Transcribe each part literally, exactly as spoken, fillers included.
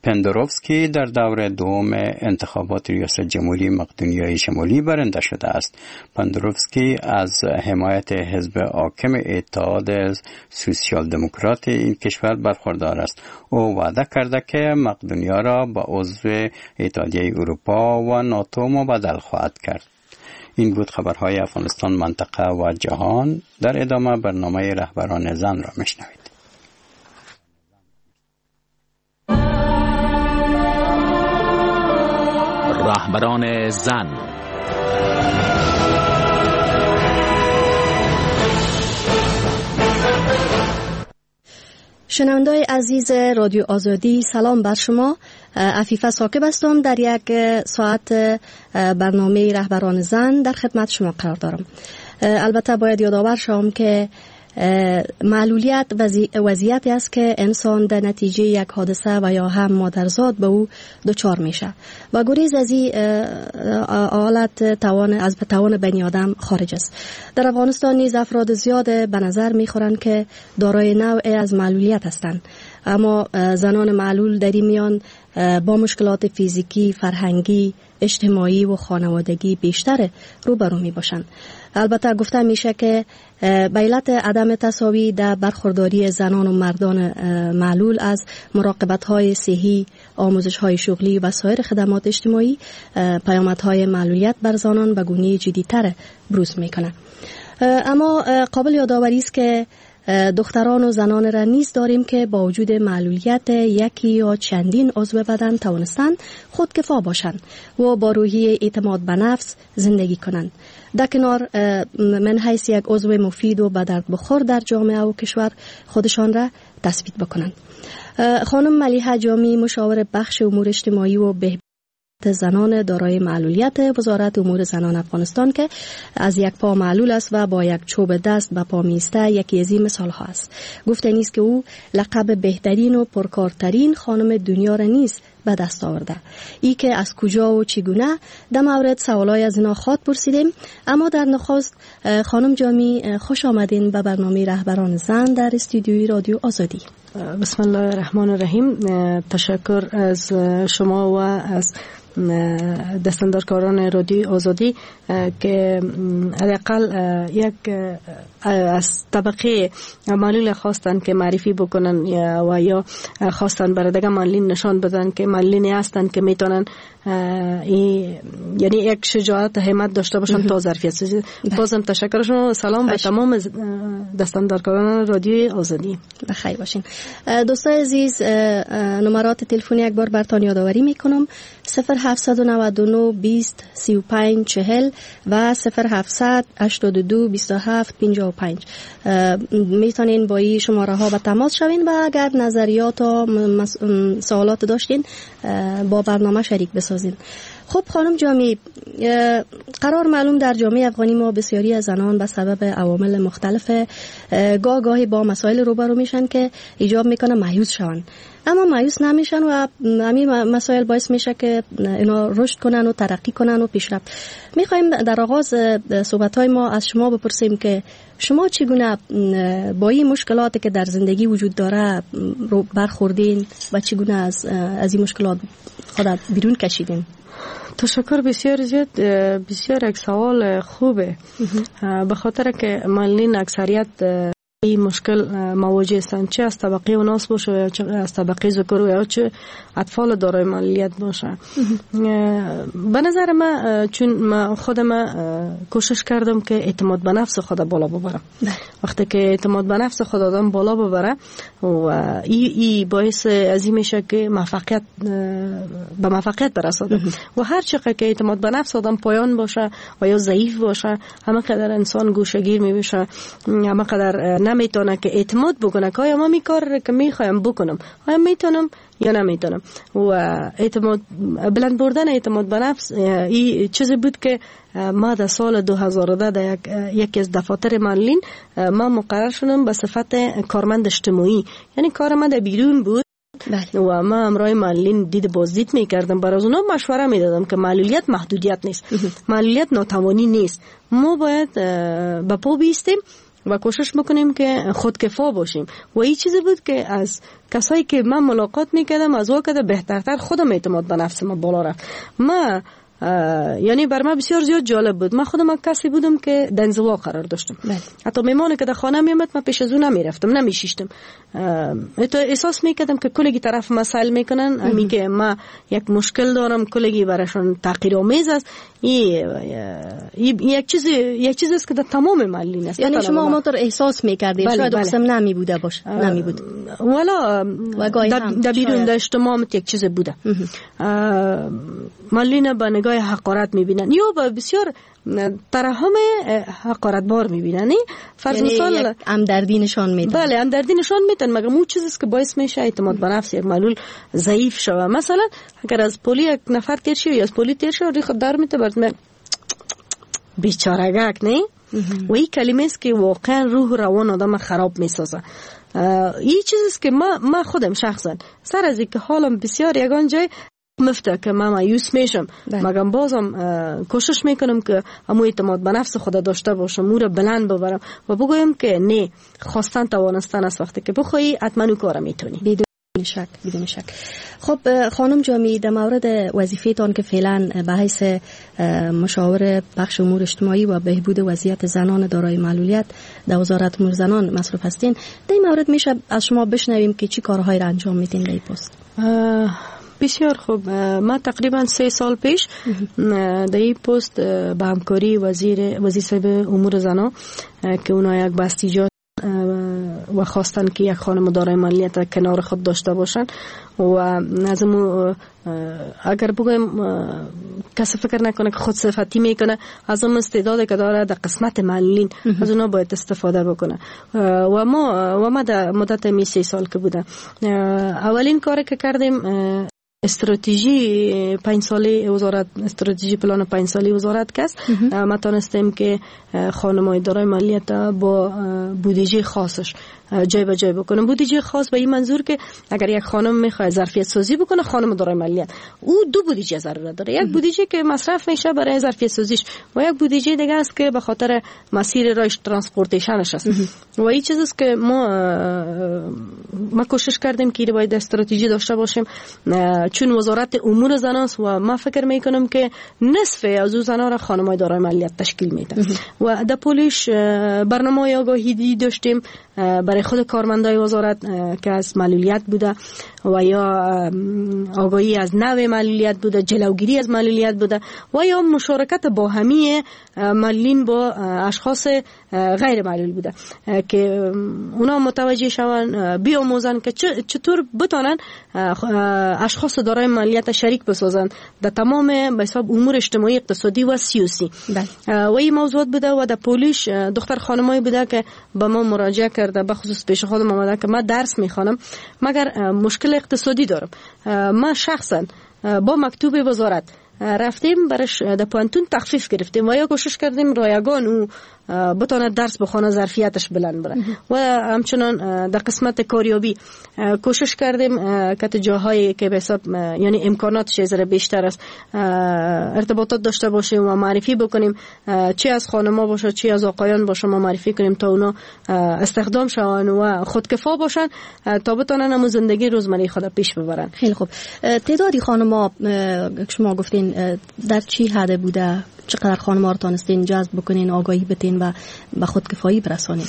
پندروفسکی در دور دوم انتخابات ریاست جمهوری مقدونیای شمالی برنده شده است. پندروفسکی از حمایت حزب حاکم اتحاد سوسیال دموکرات این کشور برخوردار است. او وعده کرده که مقدونیا را به عضو اتحادیه اروپا و ناتو مبادله خواهد کرد. این بود خبرهای افغانستان، منطقه و جهان. در ادامه برنامه رهبران زن را میشنوید. رهبران زن. شنوندای عزیز رادیو آزادی، سلام بر شما. عفیفه ثاقب هستم. در یک ساعت برنامه رهبران زن در خدمت شما قرار دارم. البته باید یادآور شوم که معلولیت وضعیتی است که انسان در نتیجه یک حادثه و یا هم مادرزاد به او دچار میشه و گریز از این حالت توان از توان بنی آدم خارج است. در افغانستان نیز افراد زیاد به نظر میخورند که دارای نوعی از معلولیت هستند، اما زنان معلول در این میان با مشکلات فیزیکی، فرهنگی، اجتماعی و خانوادگی بیشتر روبرو می باشند. البته گفته میشه که به علت عدم تساوی در برخورداری زنان و مردان معلول از مراقبت‌های صحی، آموزش‌های شغلی و سایر خدمات اجتماعی، پیامدهای معلولیت بر زنان به گونه جدی‌تر بروز میکنه. اما قابل یادآوری است که دختران و زنان را نیز داریم که با وجود معلولیت یکی یا چندین عضو بدن توانستند خودکفا باشند و با روحیه اعتماد به نفس زندگی کنند. در کنار من حیث یک عضو مفید و به درد بخور در جامعه و کشور خودشان را تثبیت بکنند. خانم ملیحه جامی، مشاور بخش امور اجتماعی و بهبود زنان دارای معلولیت وزارت امور زنان افغانستان که از یک پا معلول است و با یک چوب دست به پا میسته، یکی از این مثال ها است. گفته نیست که او لقب بهترین و پرکارترین خانم دنیا را نیست به دست آورده. ای که از کجا و چگونه در مورد سوالای از اینا خواد پرسیدیم. اما در نخست خانم جامی، خوش آمدین به برنامه رهبران زن در استودیوی رادیو آزادی. بسم الله الرحمن الرحیم. تشکر از شما و از دستاندارکاران رادیو آزادی که حداقل یک از طبقه معلول خواستن که معرفی بکنن و یا خواستن برای دیگه معلولین نشان بدن که معلولینی هستن که میتونن یعنی یک شجاعت همت داشته باشن تا ظرفیت. بازم تشکر شما. سلام به تمام دستاندارکاران رادیو آزادی. بخیر باشین. دوستای عزیز، نمرات تلفنی یک بار براتون یادآوری میکنم: صفر هفتصد و نود و نه بیست سی و پنج چهل و صفر هفتصد هشتاد و دو بیست و هفت پنجاه و پنج. میتونین با این شماره ها به تماس شوین و اگر نظریات و سوالات داشتین با برنامه شریک بسازین. خب خانم جامی، قرار معلوم در جامعه افغانی ما بسیاری از زنان به سبب عوامل مختلف گاه گاهی با مسائل روبرو میشن که ایجاب میکنه مایوس شون، اما مایوس نمیشن و همین مسائل باعث میشه که اینا رشد کنن و ترقی کنن و پیشرفت. میخوایم در آغاز صحبت‌های ما از شما بپرسیم که شما چگونه با این مشکلاتی که در زندگی وجود داره رو برخوردین و چگونه از از این مشکلات خودت بیرون کشیدین؟ تشکر. بسیار زیاد، بسیار یک سوال خوبه، به خاطر که معلولین اکثریت این مشکل مواجه هستند، چه از طبقه اوناس باشه یا چه از طبقه ذکر یا چه اطفال دارای معلولیت باشه. به نظر من، چون من خودم کوشش کردم که اعتماد به نفس خود بالا ببرم. وقتی که اعتماد به نفس خود آدم بالا ببره و ای, ای باعث از این میشه که موفقیت به موفقیت برسه. و هر چقدر که اعتماد به نفس آدم پایان باشه و یا ضعیف باشه، همه قدر انسان گوشه‌گیر میشه، همه قدر نمیتونه که اعتماد بکنه که آیا من می کار که میخوایم بکنم آیا میتونم یا نمیتونم. و اعتماد بلند بردن اعتماد به نفس این چیزی بود که ما در سال دو هزار و ده در یک یکی از دفاتر معلولین ما مقرر شدم به صفت کارمند اجتماعی، یعنی کار من در بیرون بود. بله. و ما امرای معلولین دید بازدید میکردم، برای اونا مشوره میدادم که معلولیت محدودیت نیست، معلولیت ناتوانی نیست، ما باید به پا بیستیم و کوشش بکنیم که خودکفا باشیم. و این چیزی بود که از کسایی که من ملاقات میکردم از واقع بهترتر خودم اعتماد به نفس ما بالا رفت. ما یعنی بر من بسیار زیاد جالب بود. من خودم کسی بودم که در انزوا قرار داشتم. بله. حتی میمونه که در خانه میامد من پیش از اون نمیرفتم، نمیشیشتم. تو احساس میکردم که کلگی طرف مسائل میکنن، میگه ما یک مشکل دارم، کلگی براشون تحقیرآمیز است. این یک چیز یک چیزی است که در تمام معلولین است. یعنی شما همونطور احساس میکردید؟ بله شاید اصلا بله. نمی بوده باشه. نمی بود. والا در بیرون در اجتماع یک چیز بوده. معلولین با نگاه حقارت میبینن یا با بسیار ترحم حقارت بار میبینن. فرض یعنی مثال همدردی نشان میدن. بله همدردی نشان میدن، مگر اون چیزی است که باعث میشه اعتماد به نفس یک معلول ضعیف شوه. مثلا اگر از پلی یک نفر تیر شه یا از پلی تیر شه ریخ دار میته برات بیچاره‌گک نه. و این کلمه است که واقعا روح و روان آدم خراب میسازه. این چیزی است که ما ما خودم شخصا سر از اینکه حالم بسیار یگان جای مفته که من مایوس میشم، مگم بازم کوشش میکنم که امو اعتماد به نفس خود داشته باشم، مو رو بلند ببرم و بگویم که نه، خواستن توانستن است. وقتی که بخوایی حتما اون کارو میتونی. بدون شک بدون شک. خب خانم جامی، در مورد وظیفه‌تان که فعلا به حیث مشاور بخش امور اجتماعی و بهبود وضعیت زنان دارای معلولیت در وزارت امور زنان مصروف هستین، در این مورد میشه از شما بشنویم که چی کارهایی را انجام میدین در این پست؟ بسیار خوب. ما تقریبا سه سال پیش در این پست به همکاری وزیر وزیر صاحب امور زنان که اونا یک بستیجات و خواستن که یک خانم دارای معلولیت کنار خود داشته باشن و از اون اگر بگویم کسی فکر نکنه که خود صفتی میکنه، از اون استعدادی که داره در قسمت معلولین از اونا باید استفاده بکنه. و ما و ما در مدت می سه سال که بوده اولین کاری که کردیم استراتژی پنج ساله وزارت استراتژی پلان پنج ساله وزارت کس ما تونستیم که خانم‌های دارای معلولیت با بودجه خاصش جای به جای بکنه. بودجه خاص به این منظور که اگر یک خانم میخواد ظرفیت سازی بکنه، خانم دارای معلولیت، او دو بودجه ضرورت داره. یک بودجه که مصرف میشه برای ظرفیت سازیش و یک بودجه دیگه است که به خاطر مسیر رایش ترانسپورتیشنش است. و این چیزی است که ما ما کوشش کردیم که باید استراتژی داشته باشیم، چون وزارت امور زنان است و ما فکر میکنم که نصف از اون زنان را خانم‌های دارای معلولیت تشکیل میدن. و در پولیش برنامه آگاهی داشتیم برای خود کارمندای وزارت که از معلولیت بوده و یا آگاهی از نوع معلولیت بوده، جلوگیری از معلولیت بوده و یا مشارکت با همه معلولین با اشخاص غیر معلول بوده که اونا متوجه شون بیاموزن که چطور بتونن اشخاص دارای معلولیت شریک بسازن در تمام به حساب امور اجتماعی، اقتصادی و سیاسی. و این موضوعات بوده و در پولیش دختر خانمایی بوده که به ما مراجعه کرده، به خصوص پیش خودم آمده که ما درس میخوانم مگر مشکل اقتصادی دارم. ما شخصا با مکتوب وزارت رفتیم برش در پانتون تخفیف گرفتیم و یا کوشش کردیم رایگان او بتونه درس بخونه، ظرفیتش بلند بره. و همچنان در قسمت کاریابی کوشش کردیم که جاهایی که به حساب یعنی امکاناتش ذره بیشتر است ارتباطات داشته باشیم و معرفی بکنیم، چه از خانم‌ها باشه چه از آقایان باشه، ما معرفی کنیم تا اونا استخدام شون و خودکفا باشن تا بتونن هم زندگی روزمره خود پیش ببرن. خیلی خوب. تعدادی خانم‌ها شما گفتین در چی حد بوده؟ چقدر خانم‌ها رو تونستین جذب بکنین، آگاهی بتین و به خودکفایی برسانین؟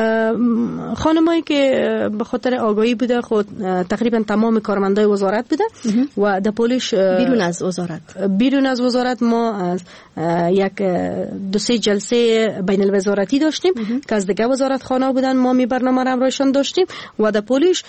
خانمایی که به خاطر آگاهی بوده خود تقریبا تمام کارمندای وزارت بوده و در پولیش بیرون از وزارت بیرون از وزارت ما از یک دو سه جلسه بین الوزارتی داشتیم که از دیگه وزارت خانه بودن، ما می برنامه را همراهشان داشتیم و در پولیش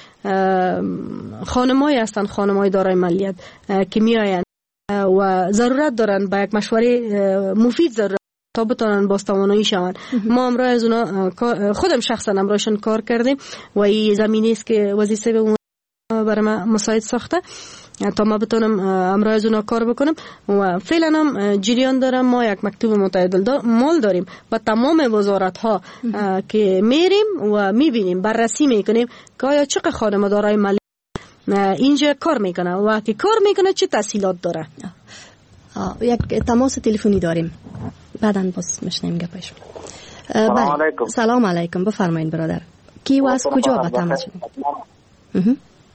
خانمایی هستن، خانمای دارای معلولیت که میآیند و ضرورت دارن با یک مشوره مفید ضرورت تا بتونن باز توانایی شون. ما امروز از اونا خودم شخصا امروزشون کار کردیم و این زمینه است که وزیر صاحب برای ما مساعد ساخته تا ما بتونم امروز از اونا کار بکنم و فعلا هم جریان دارم. ما یک مکتوب متعادل مال داریم و تمام وزارت ها که میریم و میبینیم، بررسی میکنیم که آیا چقدر خانم دارای مالی اینجا کار میکنه و که کار میکنه چه تحصیلات داره. یک تماس تلفنی داریم، بعداً باز میشنیم گپش. سلام علیکم. سلام علیکم، بفرمایید برادر. کی و از کجا با تماس شدید؟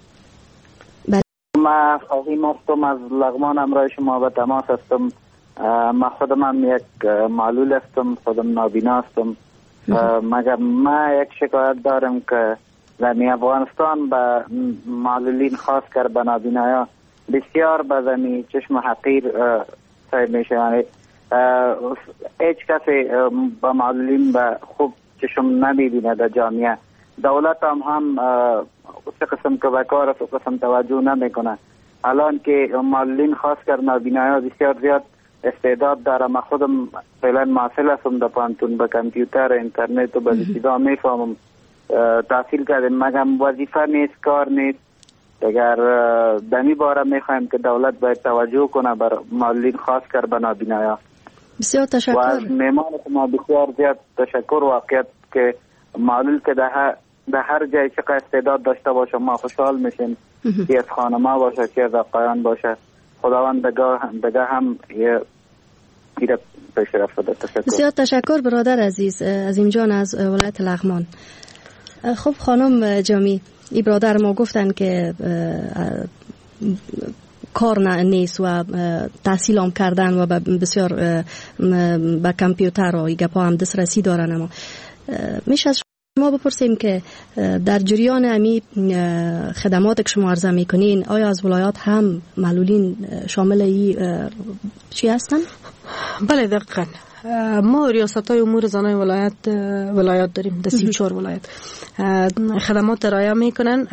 من فهیم هستم از لغمان، امرای شما به تماس هستم. من خودم هم یک معلول هستم، خودم نابینا هستم. مگر من یک شکایت دارم که در افغانستان به معلولین خاص کر به نابینایا بسیار به زمین چشم حقیر سعی میشه. یعنی هیچ کسی به معلولین به خوب چشم نمیبینه در جامعه. دولت هم هم چه قسم که بکار است و قسم توجه نمیکنه. الان که معلولین خاص کر نابینایا بسیار زیاد استعداد داره. من خودم فعلا محصل هستم در پانتون، به کامپیوتر اینترنت و به چیزا میفهمم. تحصیل کردم مگم وظیفه نیست، کار نیست. اگر دمی باره میخوایم که دولت باید توجه کنه بر معلولین خاص کر به نابینایا. بسیار تشکر. و از میمان ما بسیار زیاد تشکر. واقعیت که معلول که ده در هر جای چقدر استعداد داشته باشه ما خوشحال میشیم. که از خانما باشه که از آقایان باشه. خداوند دگاه هم یه پیره پیش رفته. تشکر. بسیار تشکر برادر عزیز عظیم جان از ولایت لغمان. خب خانم جامی، این برادر ما گفتن که کار نیست و تحصیل هم کردن و بسیار به کامپیوتر و این گپا هم دسترسی دارن. اما میشه از شما بپرسیم که در جریان امی خدمات که شما عرضه میکنین آیا از ولایات هم معلولین شامل ای چی هستن؟ بله دقیقاً. ما ریاست های امور زنای ولایت ولایت داریم، در سی و چهار ولایت خدمات ارائه میکنن.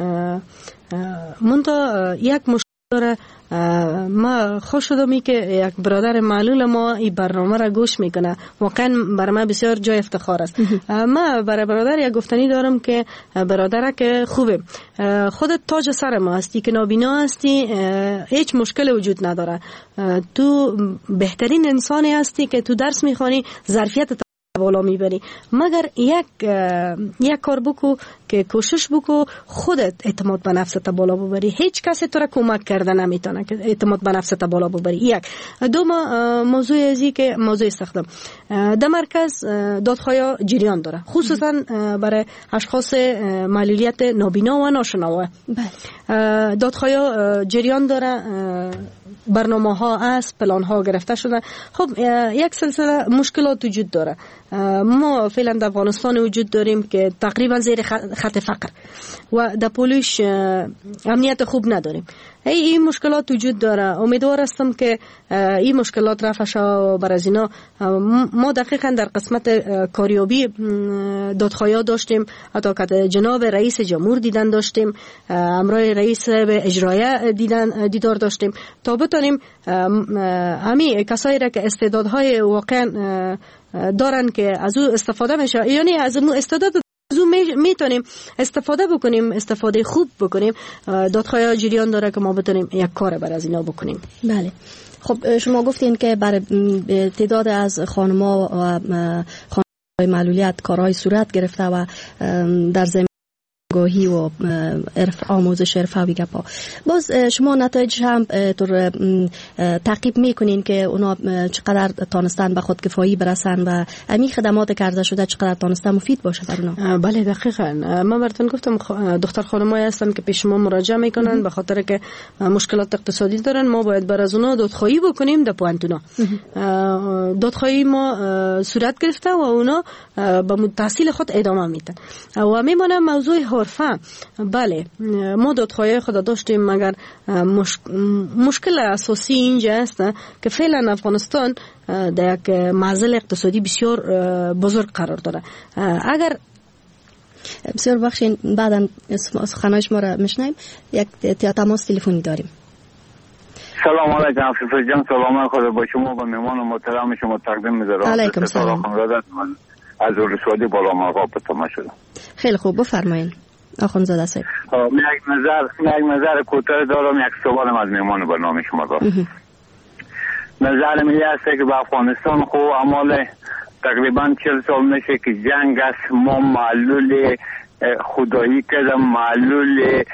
منتها یک مشکل داره. ما خوش شدم که یک برادر معلول ما این برنامه را گوش میکنه. واقعا برای من بسیار جای افتخار است. ما برای برادر یک گفتنی دارم که برادر که خوبه، خودت تاج سر ما هستی که نابینا هستی، هیچ مشکل وجود نداره. تو بهترین انسانی هستی که تو درس میخوانی، ظرفیت بالا میبری. مگر یک یک کار بکو که کوشش بکو خودت اعتماد به نفست بالا ببری. هیچ کسی تو را کمک کرده نمیتونه که اعتماد به نفست بالا ببری. یک دو موضوع ازی که موضوع استخدام در مرکز دادخواهی جریان داره، خصوصا برای اشخاص معلولیت نابینا و ناشنوا. دادخواهی جریان داره، برنامه ها است، پلان ها گرفته شده. خب یک سلسله مشکلات وجود داره. ما فعلا در افغانستان وجود داریم که تقریبا زیر خط فقر و در پولش امنیت خوب نداریم. ای این مشکلات وجود داره. امیدوار هستم که این مشکلات رفع شود. بر از اینا ما دقیقاً در قسمت کاریابی دادخواهی داشتیم، حتی که جناب رئیس جمهور دیدن داشتیم، امرای رئیس به اجرایه دیدن دیدار داشتیم تا بتونیم همین کسایی را که استعدادهای واقعا دارن که از او استفاده میشه، یعنی از اون استعداد از اون میتونیم استفاده بکنیم، استفاده خوب بکنیم. دادخواهی جریان داره که ما بتونیم یک کار بر از اینا بکنیم. بله. خب شما گفتین که برای تعداد از خانم‌ها و خانم‌های معلولیت کارهای صورت گرفته و در زمین گاهی و عرف آموزش حرفه‌ای گپا. باز شما نتایج هم طور تعقیب میکنین که اونا چقدر تانستن به خودکفایی برسن و همین خدمات که عرضه شده چقدر تانستن مفید باشه بر اونا؟ بله دقیقاً. من براتون گفتم دختر خانمایی هستن که پیش ما مراجعه میکنن به خاطر که مشکلات اقتصادی دارن. ما باید بر از اونا دادخواهی بکنیم در پوانتونا. دادخواهی ما صورت گرفته و اونا به تحصیل خود ادامه میدن و میمونه موضوع حرفه. بله ما دادخواهی خود داشتیم، مگر مشک... مشکل اساسی اینجا است که فعلا افغانستان در یک معضل اقتصادی بسیار بزرگ قرار داره. اگر بسیار بخشین بعدا سخنهای شما را میشنیم. یک تماس تلفنی داریم. سلام علیکم عفیفه جان، سلام خود با شما و مهمان محترم شما تقدیم می‌ذارم. علیکم سلام. از ولسوالی بالا مرغاب به تماس شدم. خیلی خوب بفرمایید آخوندزاده صاحب. یک نظر یک نظر کوتاه دارم، یک سوالم از مهمان برنامه شما دارم. نظر من است که به افغانستان خو اعمال تقریبا چهل سال میشه که جنگ است. ما معلول خدایی کردم، معلول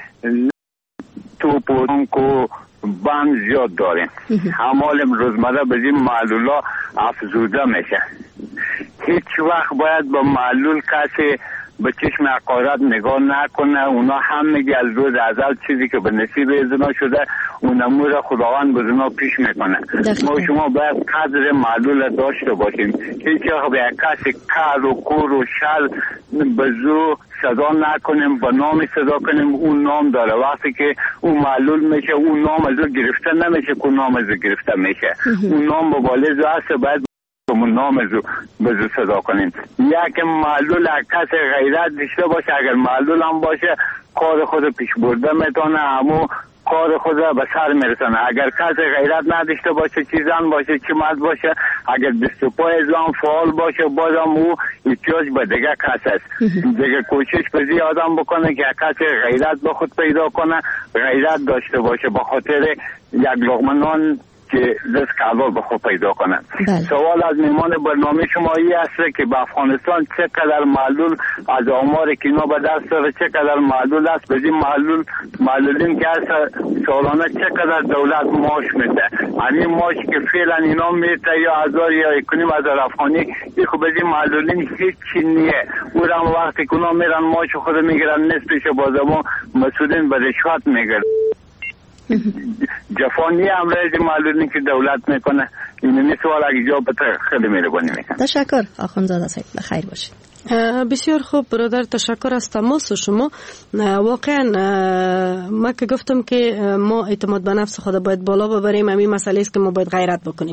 توپ و تانک و بم زیاد داریم. اعمال روزمره به این معلولا افزوده میشه. هیچ وقت باید با معلول کسی به چشم حقارت نگاه نکنه. اونا هم میگه از روز ازل چیزی که به نصیب ازنا شده اون امور خداوند به زنا پیش میکنه. ما شما باید قدر معلول داشته باشیم. هیچ وقت به کسی کار و کور و شر به زو صدا نکنیم، با نام صدا کنیم. اون نام داره، وقتی که اون معلول میشه اون نام از او گرفته نمیشه که اون نام از او گرفته میشه. اون نام با بالز هست، باید اون نام از او به زو صدا کنیم. یک معلول کسی غیرت داشته باشه، اگر معلول هم باشه کار خود پیش برده میتونه، همو کار خود را به سر میرسانه. اگر کسی غیرت نداشته باشه، چی زن باشه چی مرد باشه، اگر دست و پای اسلام فعال باشه، بازم او احتیاج به دیگه کس است. دیگه کوشش بزی آدم بکنه که کسی غیرت به خود پیدا کنه، غیرت داشته باشه، به خاطر یک لقمه نان که رزق حلال به خود پیدا کنند. سوال از میمان برنامه شما ای است که به افغانستان چقدر معلول از آمار که اینا به دست داره چقدر معلول است؟ به این معلول معلولین که هست سالانه چقدر دولت معاش میده؟ همین معاش که فعلا اینا میده یا هزار یا یکنیم هزار افغانی، این خب به این معلولین هیچ نیه. او را وقتی که اونا میرن معاش خود میگیرن نصفش بازمون مسئولین به رشوت میگیرن. جفانی امراض معلولی که دولت میکنه. این سوال اگه جواب بده خیلی مهربانی میکنم. تشکر آخوندزاده صاحب، بخیر باشید. بسیار خوب برادر، تشکر از تماس شما. واقعا ما که گفتم که ما اعتماد به نفس خود باید بالا ببریم، همین مسئله است که ما باید غیرت بکنیم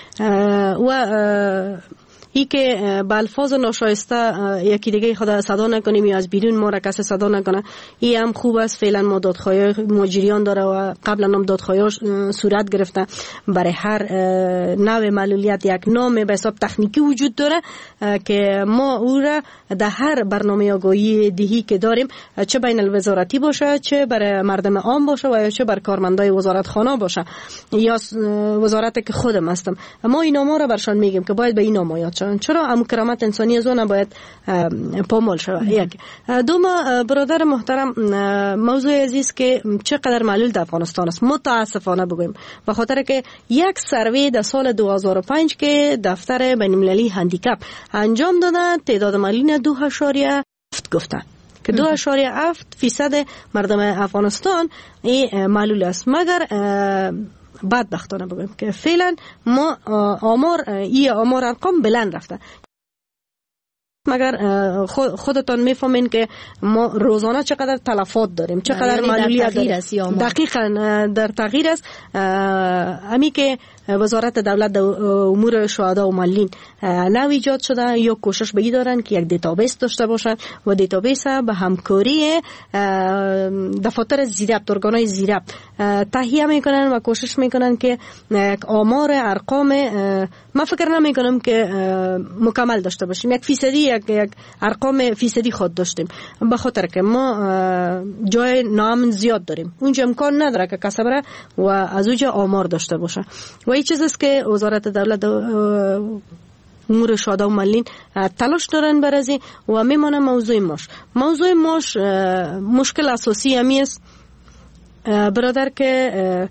و ای که با الفاظ ناشایسته یکی دیگه خدا صدا نکنیم یا از بیرون ما را کسی صدا نکنه، ای هم خوب است. فعلا ما دادخواهی مجریان داره و قبلا هم دادخواهی صورت گرفته. برای هر نوع معلولیت یک نام به حساب تکنیکی وجود داره که ما او را در هر برنامه آگاهی دهی که داریم، چه بین الوزارتی باشه، چه برای مردم عام باشه و یا چه بر کارمندای وزارت خانه باشه یا وزارت که خودم هستم، ما این نام را برشان میگیم که باید به این نام یاد. چرا ام کرامت انسانی از اون باید پامال شود. یک دوم برادر محترم، موضوع عزیز که چقدر معلول در افغانستان است متاسفانه بگویم، به خاطر که یک سروی در سال دو هزار و پنج که دفتر بین المللی هندیکاپ انجام دادن، تعداد معلولین دو اشاریه هفت گفتن که دو اشاریه هفت فیصد مردم افغانستان این معلول است. مگر بدبختانه بگویم که فعلا ما آمار ای آمار ارقام بلند رفته. مگر خودتان میفهمین که ما روزانه چقدر تلفات داریم، چقدر معلولیت داریم. دقیقاً در تغییر است. امی که وزارت دولت در امور شهدا و معلولین نو ایجاد شده، یا کوشش به این دارن که یک دیتابیس داشته باشن و دیتابیس به همکاری دفاتر زیربط، ارگانهای زیربط تهیه میکنن و کوشش میکنن که آمار ارقام، من فکر نمی کنم که مکمل داشته باشیم، یک فیصدی یک, یک ارقام فیصدی خود داشتیم، به خاطر که ما جای نام زیاد داریم، اونجا امکان نداره که کسی بره و از اونجا آمار داشته باشه. و این چیز است که وزارت دولت امور شهدا و معلولین تلاش دارن برازی و میمانه موضوع ماش. موضوع ماش مشکل اساسی همی است برادر که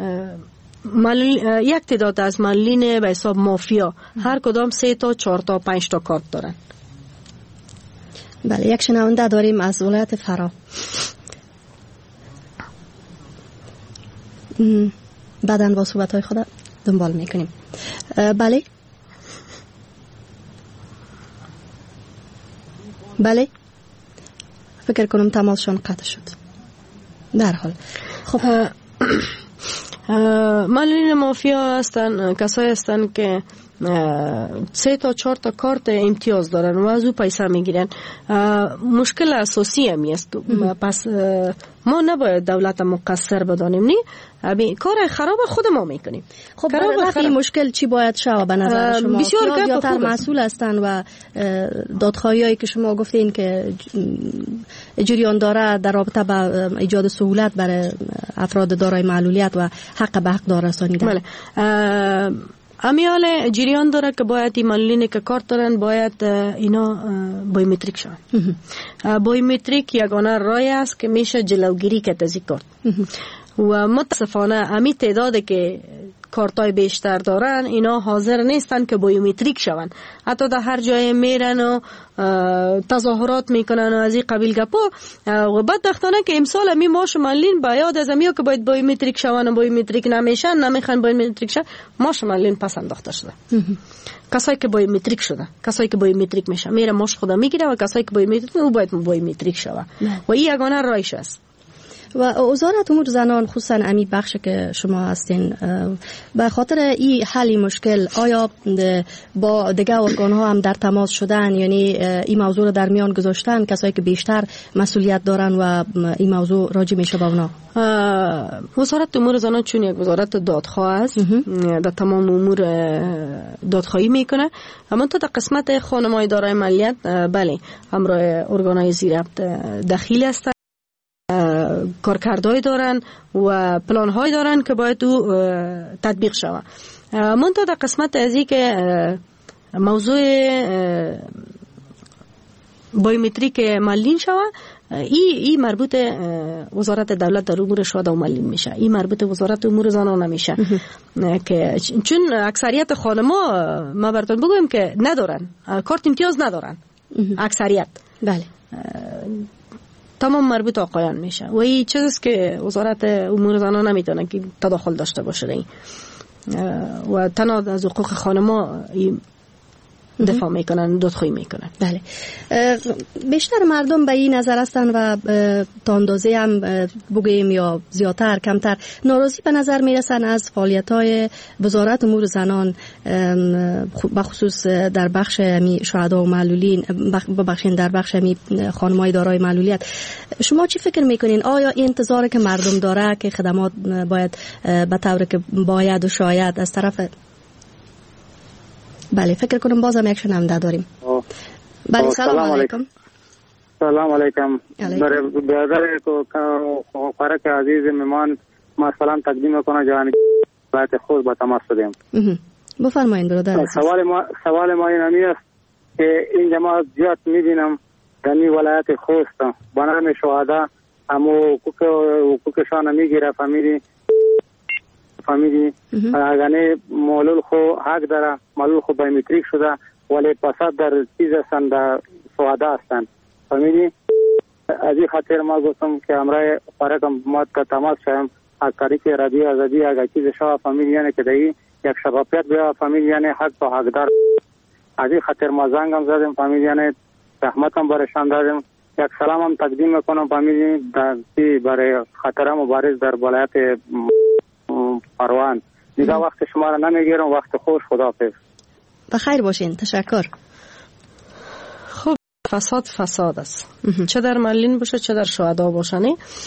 یک تعداد از معلولین به حساب مافیا هر کدام سه تا چهار تا پنج تا کارت دارن. بله، یک شنونده داریم از ولایت فرا. بعداً با صحبت‌های خود دنبال میکنیم. بله بله فکر کنم تماسشون قطع شد. در حال خب معلولین مافیا هستن کسایی هستن که سه تا چهار تا کارت امتیاز دارن و از او پیسه میگیرن. مشکل اساسی همی است. پس ما نباید دولت مقصر بدانیم، نی ابی کار خراب خود ما میکنیم. خب برای این مشکل چی باید شود به نظر شما؟ بسیار زیادتر مسئول هستن و دادخواهیایی که شما گفتین که جریان داره در رابطه با ایجاد سهولت برای افراد دارای معلولیت و حق به حق دار رسانیدن. بله، امیال جریان داره که باید این معلولین که کارت دارن باید اینا بایومتریک شون. بایومتریک یگانه رای است که میشه جلوگیری کرد از این کارت. و متاسفانه امی تعداد که کارتای بیشتر دارن اینا حاضر نیستن که بیومتریک شون. حتی در هر جای میرن و تظاهرات میکنن و از این قبیل گپا و بدبختانه که امسال می ما شمالین باید از امیا که باید بیومتریک شون و بیومتریک نمیشن نمیخوان بیومتریک شون. ما شمالین پس انداخته شده. کسایی که بیومتریک شده، کسایی که بیومتریک میشه میره ماش خدا میگیره و کسایی که بیومتریک او باید بیومتریک شوه و این یگانه رایش است. و وزارت امور زنان خصوصا امی بخش که شما هستین به خاطر این حل مشکل آیا با دیگه ارگان ها هم در تماس شدن، یعنی این موضوع رو در میان گذاشتن کسایی که بیشتر مسئولیت دارن و این موضوع راجع میشه با اونا؟ وزارت امور زنان چون یک وزارت دادخواه است در تمام امور دادخواهی میکنه، اما تا در قسمت خانم‌های دارای مالیت بله همراه ارگان‌های زیربط دخیل هستند، کارکردهای دارن و پلان‌های دارن که باید او تطبیق شود. منتها در قسمت ازی که موضوع بایومتریک مالین شود، ای ای مربوط وزارت دولت در امور شهدا و مالین میشه، ای مربوط وزارت امور زنان نمیشه که چون اکثریت خانم‌ها ما براتون بگویم که ندارن کارت امتیاز ندارن اکثریت. بله تمام مربوط آقایان میشه و این چیزیست که وزارت امور زنان نمیتونه که تداخل داشته باشه و تنها از حقوق خانم‌ها دفاع میکنن، دادخواهی میکنن. بله بیشتر مردم به این نظر هستن و تا اندازه هم بگوییم یا زیادتر کمتر ناراضی به نظر میرسن از فعالیت‌های وزارت امور زنان بخصوص در بخش می شهدا و معلولین، ببخشید در بخش می خانم‌های دارای معلولیت. شما چی فکر میکنین؟ آیا این انتظاری که مردم داره که خدمات باید به طوری که باید و شاید از طرف بله فکر کنم بازم یک شنونده داریم. بله سلام علیکم. سلام علیکم. برادر کو فرق عزیز مهمان ما سلام تقدیم میکنم جان بات خود با تماس شدیم. بفرمایید برادر. سوال ما سوال ما این است که این جماعت زیاد میبینم در این ولایت خوست بنام شهدا همو حقوق حقوقشان میگیره فامیلی فامیلی اگه معلول خو حق داره معلول خو بایومتریک شده ولی پسات در چیز هستن در شهدا هستن فامیلی. از این خاطر ما گفتم که امرای فرقم ما تماس شدم از طریق رادیو آزادی اگه چیز شما فامیلی یعنی که دایی یک شفافیت بیا فامیلی یعنی حق با حقدار. از این خاطر ما زنگم زدم فامیلی یعنی رحمتم برشان دادم. یک سلامم تقدیم میکنم فامیلی در برای خاطر مبارز در ولایت پروان. دیگه وقت شما را نمیگیرم، وقت خوش، خداحافظ. بخیر باشین، تشکر. خب فساد فساد است، چه در مالین باشه چه در شهدا باشه.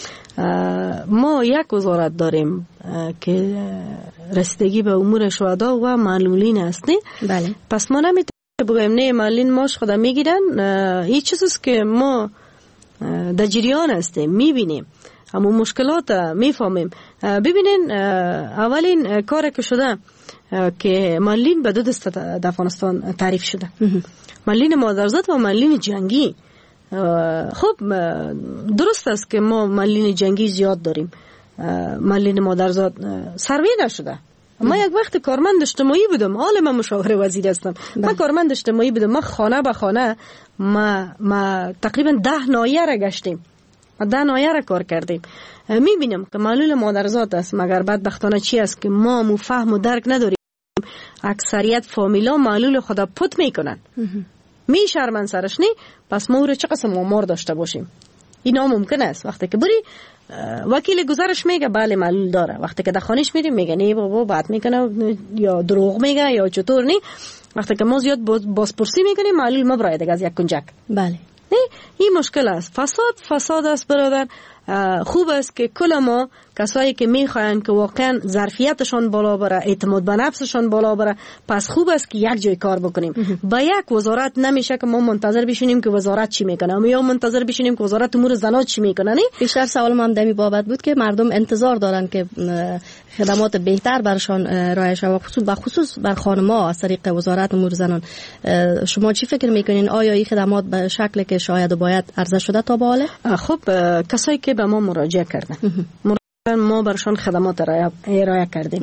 ما یک وزارت داریم که رسیدگی به امور شهدا و معلولین است نه؟ بله. پس ما نمیتونیم بگویم نه معلولین ماش خدا میگیرن. این چیزیست که ما در جریان هستیم، میبینیم اما مشکلات میفهمیم. ببینین اولین کار که شده که مالین به دو دسته در افغانستان تعریف شده، مالین مادرزاد و مالین جنگی. خب درست است که ما مالین جنگی زیاد داریم، مالین مادرزاد سروی نشده. ما یک وقت کارمند اجتماعی بودم، حال من مشاور وزیر هستم. من کارمند اجتماعی بودم، ما خانه به خانه ما, ما تقریبا ده نایه را گشتیم، ده نایه را کار کردیم. میبینم که معلول مادرزاد است، مگر بدبختانه چی است که ما مو فهم و درک نداریم. اکثریت فامیلا معلول خدا پت میکنن، می شرمن سرش نی. پس ما او را چه قسم آمار داشته باشیم؟ این ناممکن است. وقتی که بری وکیل گزارش میگه بله معلول داره، وقتی که در خانهش میریم میگه نه بابا بات میکنه یا دروغ میگه یا چطور نی. وقتی که ما زیاد بازپرسی میکنیم معلول ما برای دیگه از یک کنجک. بله نه این مشکل است. فساد فساد است برادر. خوب است که کل ما کسایی که میخواین که واقعا ظرفیتشان بالا بره، اعتماد به نفسشان بالا بره، پس خوب است که یک جای کار بکنیم. با یک وزارت نمیشه که ما منتظر بشینیم که وزارت چی میکنه یا منتظر بشینیم که وزارت امور زنان چی میکنه. نه بیشتر سوال ما هم دمی بابت بود که مردم انتظار دارن که خدمات بهتر برشان ارائه شود، خصوص به خصوص بر خانم‌ها از طریق وزارت امور زنان. شما چی فکر میکنین؟ آیا این خدمات به شکلی که شاید و باید عرضه شده تا به حال؟ خب کسایی که به ما مراجعه کردن ما برشان خدمات ارائه کردیم.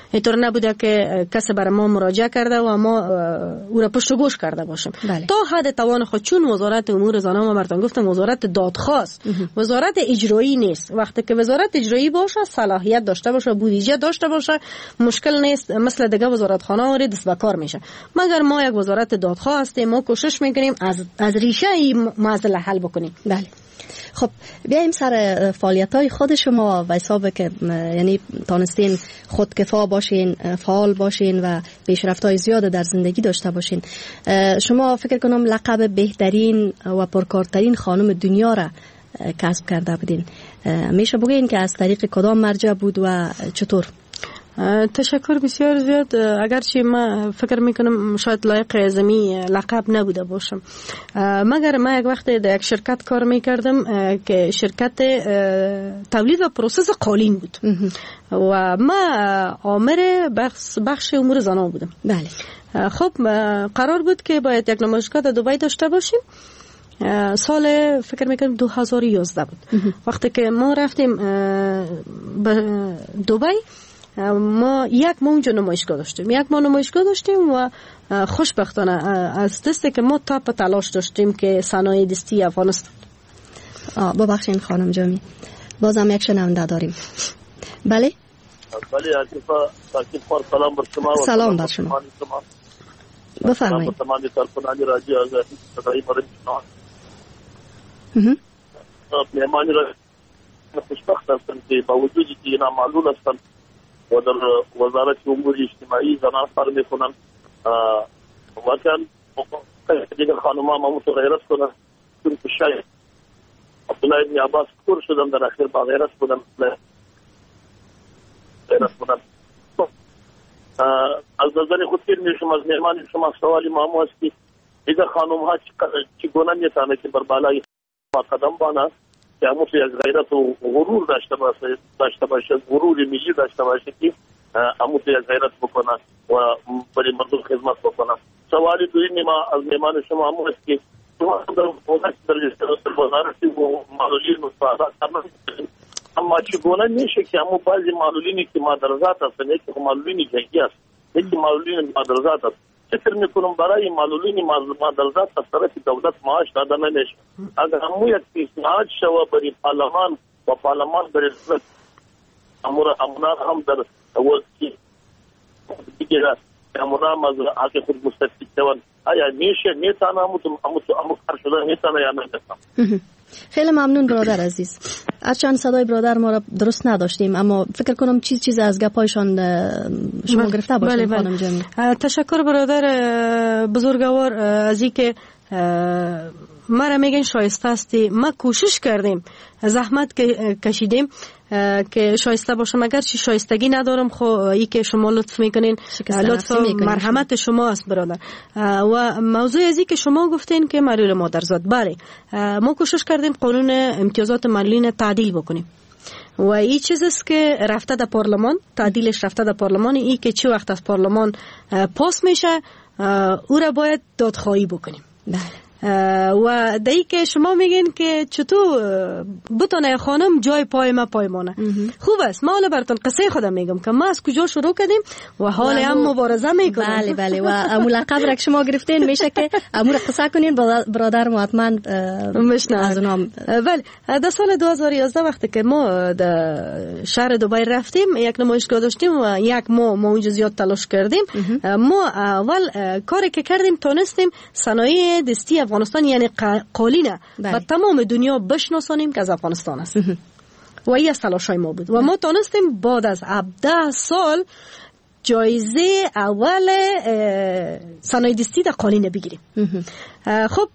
اینطور نبوده که کسی برای ما مراجعه کرده و ما او را پشت و گوش کرده باشیم. بله. تا حد توان خود، چون وزارت امور زنان و مردان گفتم وزارت دادخواست، وزارت اجرایی نیست. وقتی که وزارت اجرایی باشه، صلاحیت داشته باشه، بودجه داشته باشه، مشکل نیست، مثل دیگه وزارت خانه و دست به کار میشه. مگر ما یک وزارت دادخواه هستیم، ما کوشش میکنیم از از ریشه این مسئله حل بکنیم. بله. خب بیایم سر فعالیت‌های خود شما و حساب که یعنی تانستین خودکفا باشین، فعال باشین و پیشرفت‌های زیاد در زندگی داشته باشین. شما فکر کنم لقب بهترین و پرکارترین خانم دنیا را کسب کرده بودین. میشه بگین که از طریق کدام مرجع بود و چطور؟ تشکر بسیار زیاد. اگرچه ما فکر میکنم شاید لایق ازمی لقب نبوده باشم، مگر ما یک وقت در یک شرکت کار میکردم که شرکت تولید و پروسس قالین بود و ما آمر بخش, بخش امور زنان بودم. بله. خب قرار بود که باید یک نمایشگاه در دبی داشته باشیم. سال فکر میکنم دو هزار و یازده بود. وقتی که ما رفتیم به دبی، ما یک ماه اونجا نمایشگاه داشتیم یک ماه نمایشگاه داشتیم و خوشبختانه از دسته که ما تا تلاش داشتیم که صنایع دستی افغانستان. ببخشید خانم جامی، بازم یک شنونده داریم. بله بله عزیزا، تاکید سلام بر شما. سلام بر شما، بفرمایید. تمام کارکنان رادیو آزادی صدای برای شما. مهمانی را خوشبخت هستم که با وجودی که اینا معلول هستم و در وزارت امور اجتماعی زنان کار میکنن، واقعا دیگر خانم ها مامو تو غیرت کنن، چون که شاید عبدالله ابن عباس کور شدم در اخیر با غیرت بودم غیرت بودم. از نظر خود که میشم از مهمان شما سوالی مامو است که دیگر خانم ها چگونه میتونه که بر بالای قدم بانه که همون تو یک غیرت و غرور داشته باشه داشته باشه غرور ملی داشته باشه که همون تو یک غیرت بکنه و برای مردم خدمت بکنه. سوالی دویی ما از مهمان شما همون است که شما در وزارت و معلولین و سعادت اما چگونه میشه که همون بعضی معلولینی که مادرزاد هستن، یکی معلولین جنگی است، یکی معلولین مادرزاد است، فکر میکنم برای معلولین مادرزاد از طرف دولت معاش داده نمیشه. اگر همون یک پیشنهاد شوه برای پارلمان و پارلمان برای امور امونا هم در وقتی دیگه امونا هم از حق خود مستفید شوند، آیا میشه میتونه همون همون کار شده میتونه یا نمیتونه؟ خیلی ممنون برادر عزیز. از چند صدای برادر ما را درست نداشتیم، اما فکر کنم چیز چیز از گپایشان شما بله. گرفته باشید. بله خانم جمی. تشکر برادر بزرگوار از اینکه ما را میگن شایسته هستی. ما کوشش کردیم، زحمت کشیدیم که شایسته باشم، اگر چی شایستگی ندارم خو ای که شما لطف میکنین، لطف مرحمت شما است برادر. و موضوع ازی که شما گفتین که معلول مادرزاد، بله ما کوشش کردیم قانون امتیازات معلولین تعدیل بکنیم و این چیز است که رفته در پارلمان، تعدیلش رفته در پارلمان. ای که چه وقت از پارلمان پاس میشه او را باید دادخواهی بکنیم. بله. و دایی که شما میگین که چطور بتونه خانم جای پای ما پایمانه، خوب است. ما حالا براتون قصه خودم میگم که ما از کجا شروع کردیم و حال هم مبارزه میکنیم. بله بله. و امو لقب را که شما گرفتین میشه که امو را قصه کنین برادر محتماً مشناسم. بله در سال دو هزار و یازده وقتی که ما در شهر دبی رفتیم یک نمایشگاه داشتیم و یک ماه ما اونجا زیاد تلاش کردیم. ما اول کاری که کردیم تونستیم صنایع دستی افغانستان یعنی قالینه و تمام دنیا بشناسانیم که از افغانستان است و این از تلاشای ما بود و ما تونستیم بعد از هفده سال جایزه اول صنایع دستی در قالینه بگیریم. خب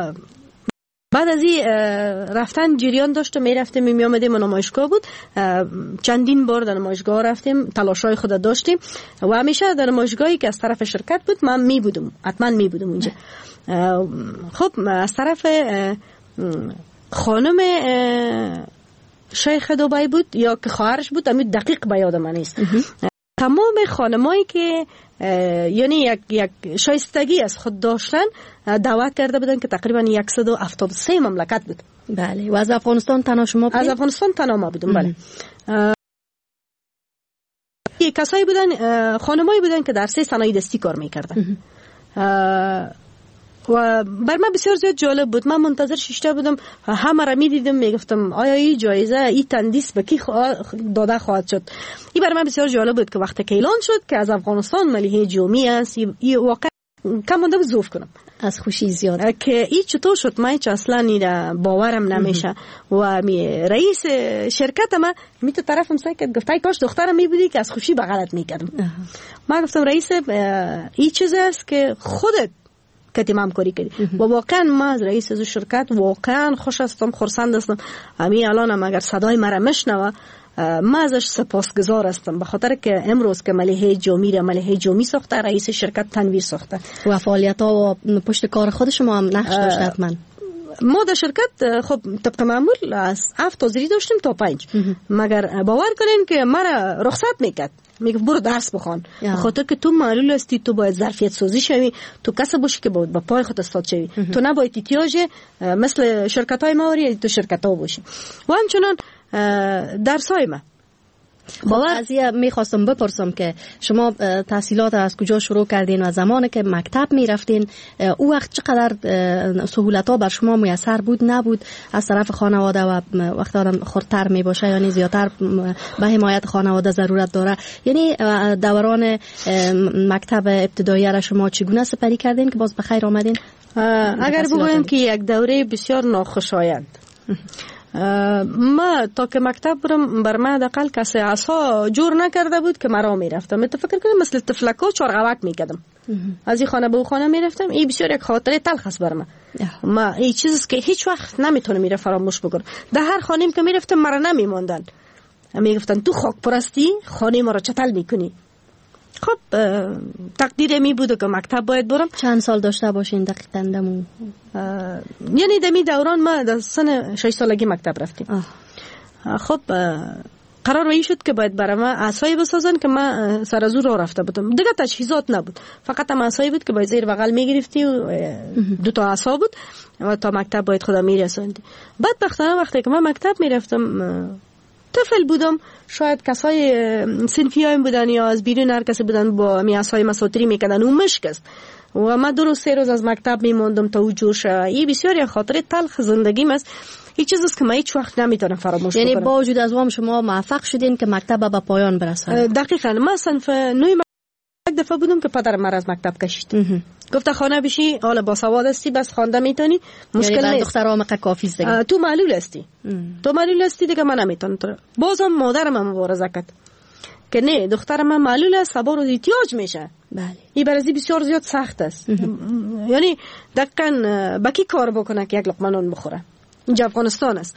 بعد از این رفتن جریان داشت، می رفتیم می آمدیم، نمایشگاه بود، چندین بار در نمایشگاه رفتیم، تلاشای خود داشتیم و همیشه در نمایشگاهی که از طرف شرکت بود من می بودم، حتما می بودم اونجا. خب از طرف خانم شیخ دبی بود یا که خواهرش بود، امی دقیق به یاد من نیست. تمام خانمایی که یعنی یک یک شایستگی از خود داشتن دعوت کرده بودن که تقریبا صد و هفتاد و سه مملکت بود. بله. و از افغانستان تنها شما بودین؟ از افغانستان تنها ما بودم. بله. این کسایی بودن، خانمایی بودن که در سه صنایع دستی کار میکردن و بر من بسیار زیاد جالب بود. من منتظر شیشته بودم، همه را میدیدم، میگفتم آیا این جایزه، این تندیس به کی داده خواهد شد. این بر من بسیار جالب بود که وقتی که اعلان شد که از افغانستان ملیحه جومی است، این واقعا کم مونده بزوف کنم از خوشی زیاد که این چطور شد. من چه اصلا این باورم نمیشه و می رئیس شرکت ما می تو طرفم سعی کرد گفت ای کاش دخترم می بودی که از خوشی بغلت میکردم. من گفتم رئیس این چیز است که خودت که تمام کاری کردی و واقعا ما از رئیس از شرکت واقعا خوش هستم، خرسند هستم. همین الانم اگر صدای مرا مشنوه ما ازش سپاسگزار هستم، به خاطر که امروز که ملیحه جومی را ملیحه جومی ساخته، رئیس شرکت تنویر ساخته و فعالیت ها و پشت کار خود شما هم نقش داشته حتما. ما در شرکت خب طبق معمول از هفت تازری داشتیم تا پنج، مگر باور کنین که مرا رخصت میکرد، میگه برو درس بخوان، به خاطر که تو معلول هستی، تو باید ظرفیت سازی شوی، تو کس باشی که باید با پای خود استاد شوی، تو نباید احتیاج مثل شرکت های ماوری تو شرکت ها باشی. و همچنان درسای ما باور از این میخواستم بپرسم که شما تحصیلات از کجا شروع کردین و زمانی که مکتب میرفتین او وقت چقدر سهولت ها بر شما میسر بود نبود از طرف خانواده و وقت آدم خردتر میباشه یعنی زیادتر به حمایت خانواده ضرورت داره، یعنی دوران مکتب ابتدایی را شما چگونه سپری کردین که باز بخیر آمدین؟ اگر بگویم که یک دوره بسیار ناخوشایند، ما تا که مکتب برم بر من دقل کسی عصا جور نکرده بود که مرا میرفتم. متفکر کنم مثل تفلکا چارغوک میکردم، از این خانه به اون خانه میرفتم. این بسیار یک خاطره تلخ است بر من. ما این چیزی که هیچ وقت نمیتونم میره فراموش بکنم. در هر خانه‌ای که میرفتم مرا نمیموندن، میگفتن تو خاک پرستی خانه ما را چتل میکنی. خب تقدیر می بود که مکتب باید برم. چند سال داشته باشین دقیقاً دمون؟ یعنی دمی دوران ما در سن شش سالگی مکتب رفتیم. خب قرار وی شد که باید برای ما عصایی بسازن که ما سر از او راه رفته بودم. دیگه تجهیزات نبود، فقط هم عصایی بود که باید زیر بغل میگرفتی و دو تا عصا بود و تا مکتب باید خدا میرسوندی. بعد بختانه وقتی که من مکتب میرفتم طفل بودم، شاید کسای صنفی هایم بودن یا از بیرون هر کسی بودن با میاسای مساطری میکردن و مشک است و من دو روز سه روز از مکتب میموندم تا او جوش. این بسیار یک خاطره تلخ زندگیم است. این چیز است که من هیچ وقت نمیتونم فراموش یعنی بکنم. با وجود از وام شما موفق شدین که مکتب به پایان برسه؟ دقیقاً. من صنف نوی یک دفعه بودم که پدر من از مکتب کشید. گفت خانه بشی، حالا با سواد هستی، بس خوانده میتونی، مشکل نیست. یعنی دخترها مقه کافی است دیگه. تو معلول هستی. تو معلول هستی دیگه من نمیتونم. بازم مادرم مبارزه کرد که نه دخترم من معلول است، سبا رو احتیاج میشه. بله. این برازی بسیار زیاد سخت است. یعنی دقیقاً با کی کار بکنه که یک لقمه نان بخوره؟ اینجا افغانستان است.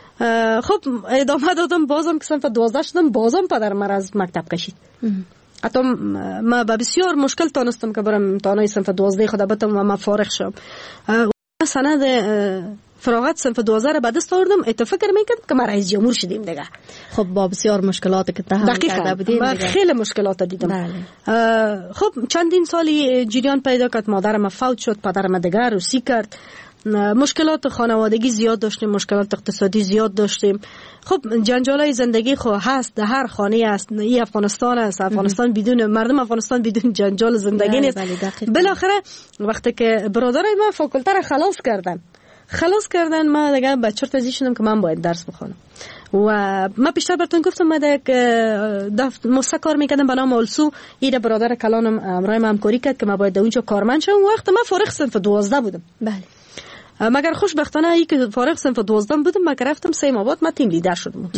خب ادامه دادم، بازم که صنف دوازده شدم، بازم پدر من از مکتب کشید. حتی ما با بسیار مشکل تانستم که برم امتحانای صنف دوازده خدا بتم و ما فارغ شم. سند فراغت صنف دوازده را به دست آوردم، اتفاق میکرد که ما رئیس جمهور شدیم دیگه. خب با بسیار مشکلاتی که تحمل کرده بودین دیگه. خیلی مشکلات دیدم. بله. خب چندین سالی جریان پیدا کرد، مادرم فوت شد، پدرم دیگه روسی کرد. مشکلات خانوادگی زیاد داشتیم، مشکلات اقتصادی زیاد داشتیم. خب جنجالای زندگی خو هست، در هر خانه است. این افغانستان است، افغانستان بدون مردم، افغانستان بدون جنجال زندگی نیست. بالاخره وقتی که برادرای من فاکولته را خلاص کردن خلاص کردن ما دیگه به چرت ازی شدم که من باید درس بخونم. و من پیشتر براتون گفتم من در یک موسسه کار میکردم به نام السو. این برادر کلانم همراه من همکاری کرد که من باید اونجا کارمند شم. وقت من فارغ صنف دوازده بودم. بله. مگر خوشبختانه ای که فارغ صنف دوازده بودم، مگر رفتم سیم آباد، من تیم لیدر شدم.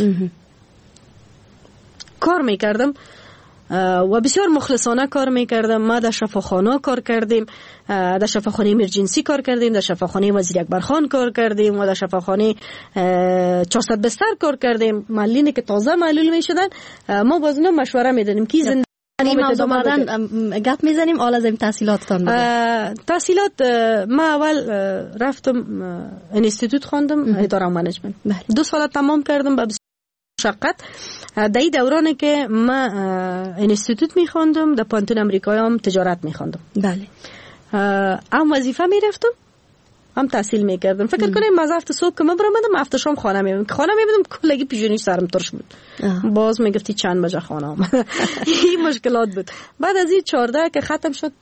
کار میکردم و بسیار مخلصانه کار میکردم. ما در شفاخانه کار کردیم، در شفاخانه ایمرجنسی کار کردیم، در شفاخانه وزیر اکبر خان کار کردیم و در شفاخانه چهارصد بستر کار کردیم. معلولینی که تازه معلول میشدن ما باز اینا مشوره میدادیم که زندگی این موضوع بعداً گپ میزنیم. حالا از این تحصیلاتتان بگید. تحصیلات ما اول رفتم انستیتوت خواندم، اداره و منیجمنت. دو سال تمام کردم با مشقت. در این دورانی که ما انستیتوت میخواندم در پانتون امریکایی هم تجارت میخواندم. بله. هم وظیفه میرفتم هم تحصیل میکردم. فکر کنیم از هفت صبح که من برامدم هفت شام خانه میبودم. خانه میبودم کلگی پیشونی سرم ترش بود. آه. باز میگفتی چند بجه خانه آمد. این مشکلات بود. بعد از این چهارده که ختم شد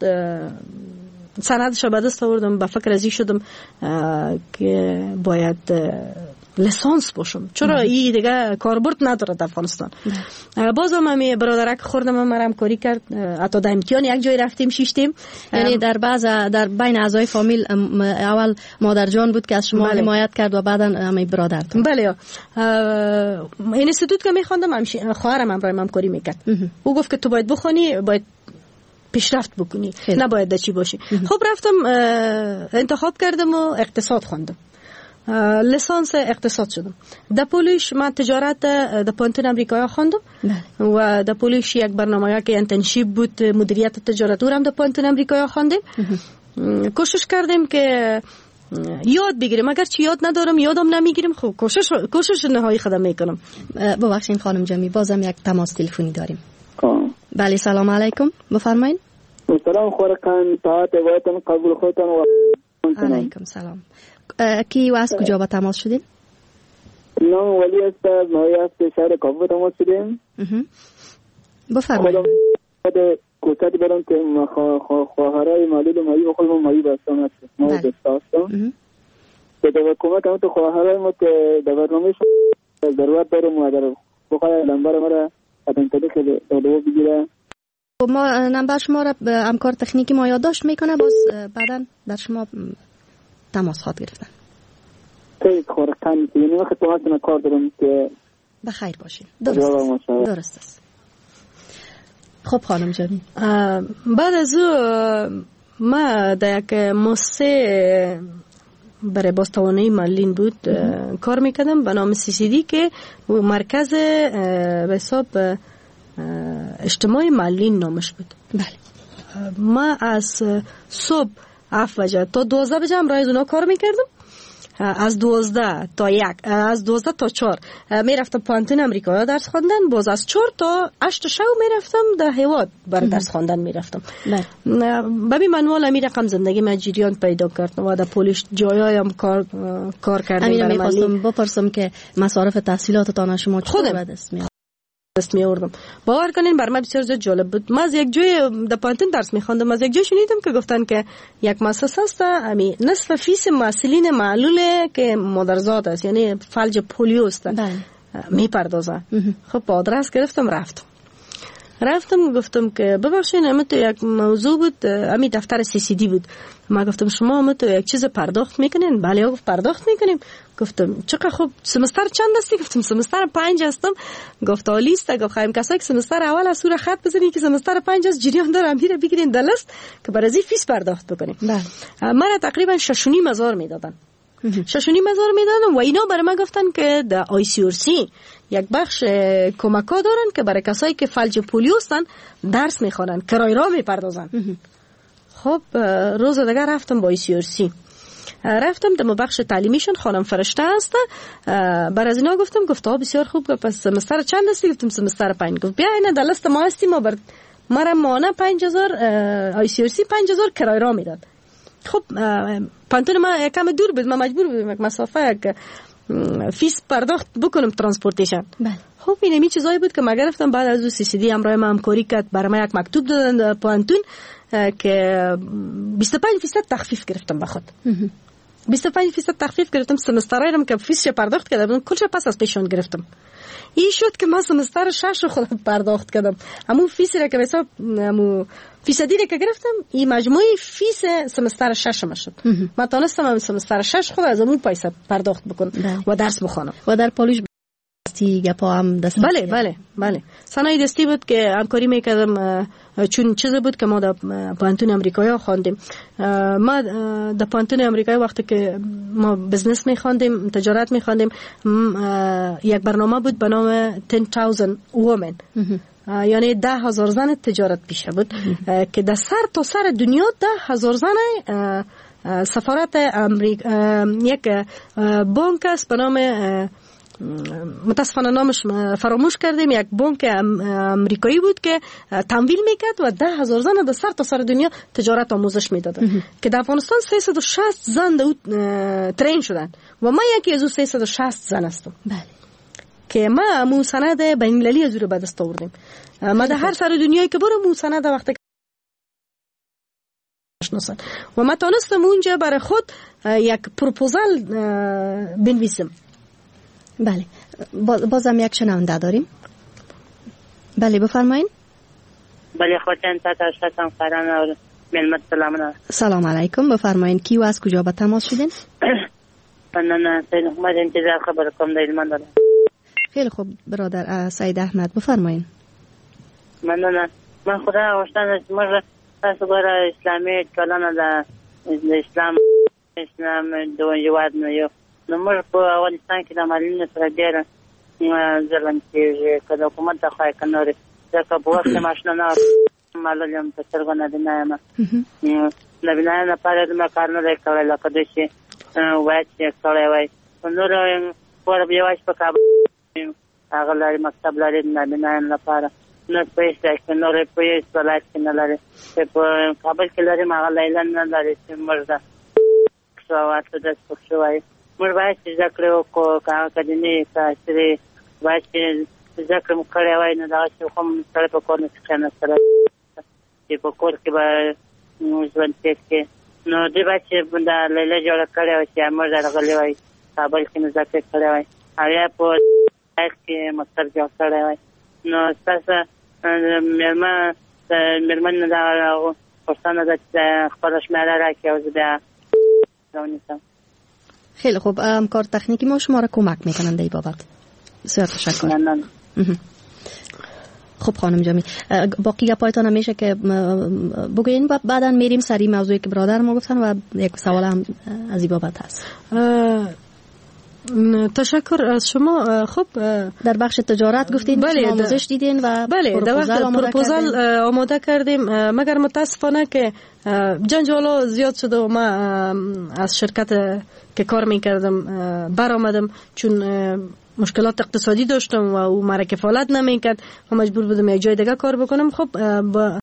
سندش به دست آوردم. به فکر ازی شدم که باید لیسانس باشم، چرا این دیگه کاربرد نداره در افغانستان. بازم همی برادرک خوردم مرم کاری کرد، حتی در امتحان یک جای رفتیم شیشتیم. یعنی در بعض در بین اعضای فامیل اول مادر جان بود که از شما بله. حمایت کرد و بعدا همی برادر. بله. این اینستیتوت که میخواندم خواهرم همراه من کاری میکرد. او گفت که تو باید بخونی، باید پیشرفت بکنی، نباید دچی باشی. خب رفتم انتخاب کردم و اقتصاد خواندم. لیسانس اقتصاد شدم. در پولیش من تجارت در پانتون امریکایی خواندم و در پولیش یک برنامه که انترنشیپ بود مدیریت تجارت هم در پانتون امریکایی خواندم. کوشش کردیم که یاد بگیریم، اگر چی یاد ندارم یادم نمیگیرم. خب کوشش کوشش نهایی خودم میکنم. ببخشید خانم جمی، بازم یک تماس تلفنی داریم. بله سلام علیکم، بفرمایید. سلام خورکان، تاعت وایتن قبول خودتان و علیکم سلام. کی و از کجا با تماس شدیم؟ نام ولی است، مایی است، شهر کابل تماس شدیم. بفرمایید. خودم کوتاهی برام که خواهرای معلول و مایی بخوام مایی بستم است. مایی بستم. که در حکومت هم تو خواهرای ما که در برنامه ضرورت دارم و در بخواه نمبر مرا اتن تاریخ دو بگیره. ما نمبر شما را همکار تکنیکی ما یادداشت میکنه، باز بعدا در شما تماس خواهد گرفتن. خیلی خورکان، یعنی وقت تو هستن کار دارم که بخیر باشین. درست است. درست است. خب خانم جانی، بعد از او ما در یک مؤسسه برای بازتوانایی معلولین بود کار میکردم به نام سی سی دی که مرکز به حساب اجتماعی معلولین نامش بود. بله. ما از صبح هفت بجه تا دوازده بجه هم رای اونا کار میکردم. از دوازده تا یک از دوازده تا چهار میرفتم پانتون امریکا درس خواندن، باز از چهار تا هشت شب میرفتم در هیواد بر درس خواندن میرفتم. ببین منوال امی رقم زندگی من جریان پیدا کردم و در پولیش جایایم کار کار کردم. امیر میخواستم بپرسم که مصارف تحصیلاتتان شما چطور به دست میاد؟ دست می آوردم. باور کنین بر من بسیار زیاد جالب بود. من از یک جای در پانتون درس می‌خواندم، از یک جای شنیدم که گفتن که یک مؤسسه است، امی نصف فیس مسئولین معلول که مادرزاد است، یعنی فلج پولیو است، میپردازه. خب آدرس گرفتم رفتم. رفتم گفتم که ببخشید اما تو یک موضوع بود، امی دفتر سی سی دی بود. ما گفتم شما اما تو یک چیز پرداخت میکنین؟ بله گفت پرداخت میکنیم. گفتم چقدر خوب، سمستر چند هستی؟ گفتم سمستر پنج هستم. گفت عالی است. گفت خواهیم کسایی که سمستر اول از سور خط بزنین که سمستر پنج است جریان داره میره بگیرین در لیست که برای ازی فیس پرداخت بکنیم. بله. من تقریبا شش و نیم هزار میدادن. شش و نیم هزار میدادن و اینا برای من گفتن که در آی سی آر سی یک بخش کمک‌ها دارن که برای کسایی که فلج پولیو هستن درس میخوانن، کرایه را میپردازن. خب روز دیگه رفتم با آی سی آر سی، رفتم در بخش تعلیمیشون، خانم فرشته هست. بر از اینا گفتم، گفت ها بسیار خوب، پس سمستر چند هستی؟ گفتم سمستر پنج. گفت بیا اینا در لیست ما هستی، ما بر مرا مانه پنج هزار آی سی آر سی پنج هزار کرایه را میداد. خب پانتون ما کم دور بود، ما مجبور بودم یک مسافه یک فیس پرداخت بکنم ترانسپورتیشن. بله. خب این می چیزایی بود که ما گرفتم. بعد از او سی سی دی همراه ما همکاری کرد، برای ما یک مکتوب دادن پانتون که بیست و پنج درصد تخفیف گرفتم به خود. بیست و پنج درصد تخفیف گرفتم. سمسترایم که فیسش پرداخت کردم کلش پس از پیشون گرفتم. این شد که من سمستر شش رو خودم پرداخت کردم. همون فیسی را که حساب همون فیصدی را که گرفتم، این مجموعی فیس سمستر شش ما شد. من تونستم هم سمستر شش خود از همون پیسه پرداخت بکنم و درس بخونم. و در پالیش دستی گپا هم دست. بله بله بله. صنایع دستی بود که همکاری میکردم، چون چیزی بود که ما در پانتون امریکایی خواندیم. ما در پانتون امریکایی وقتی که ما بزنس میخواندیم، تجارت میخواندیم، یک برنامه بود به نام ده هزار وومن، یعنی ده هزار زن تجارت پیشه بود که در سر تا سر دنیا ده هزار زن سفارت امریکا، یک بانک است به نام متاسفانه نامش فراموش کردیم، یک بانک امریکایی بود که تمویل میکرد و ده هزار زن در سر تا سر دنیا تجارت آموزش میداد که در افغانستان سیصد و شصت زن در ترین شدن و من یکی از اون سیصد و شصت زن هستم. بله. که ما مو سند بین المللی از رو به دست آوردیم. ما در هر سر دنیایی که برم مو سند وقتی شناسن و ما تونستم اونجا برای خود یک پروپوزال بنویسم. بله. بازم یک شنونده داریم. بله بفرمایید. بله خودتان تاشتم فران ملمت سلام. سلام علیکم. بفرمایید کی و از کجا به تماس شدین؟ من سید احمد انتظار خبر کوم در ایمان دارم. خیلی خوب برادر سید احمد بفرمایید. من نه من خدا واستان مر تاسو ګوره اسلامي ټولنه د اسلام اسلام د جواد نه یو نو موږ په افغانستان کې د مالونو سره ډېر ظلم کېږي که د حکومت د خوا یې که نورې ځکه په وخت کې ماشینه نه معلول یم په سترګو نابینا یم نابینایان لپاره دومره کار نه دی کړی لکه دوی چې باید چې کړی وای نور پوره یوازې په کابل هغه لري مکتب لري د نابینایانو لپاره نه په هېڅ ځای کې نورې په هېڅ ولایت کې نه لري چې په کابل کې لري هغه لیلا نه لري چې موږ د سوات د سپک شوی موږ باید چې زده کړې وکړو که هغه کدینې که عصري باید چې زده کړې مو کړی وای نو دغه چې خو سړی په کور نه کښېناستلی چې په کور کې به ژوند تېر کړي نو دوی باید چې د لیلا جوړه کړې وای چې موږ راغلي وای کابل کې مو زده کړې کړی وای او یا په ولایت کې مکتب جوړ کړی وای نو ستاسو مېرمن د مېرمن نه دغه پوښتنه ده چې خپله شمېره راکړي او زه بیا راونیسم. خیلی خوب کار تکنیکی ما شما را کمک میکنند در این بابت. بسیار تشکر. نه نه. خب خانم جامی باقی گپایتان هم میشه که بگوین و بعدا میریم سری موضوعی که برادر ما گفتن و یک سوال هم از این بابت هست. تشکر از شما. خب در بخش تجارت گفتین بله شما آموزش دیدین و بله در وقت پروپوزال آماده کردیم مگر متاسفانه که جنجالا زیاد شده و ما از شرکت که کار میکردم برآمدم چون مشکلات اقتصادی داشتم و او مرا کفالت نمیکرد و مجبور بودم یک جای دیگه کار بکنم. خب با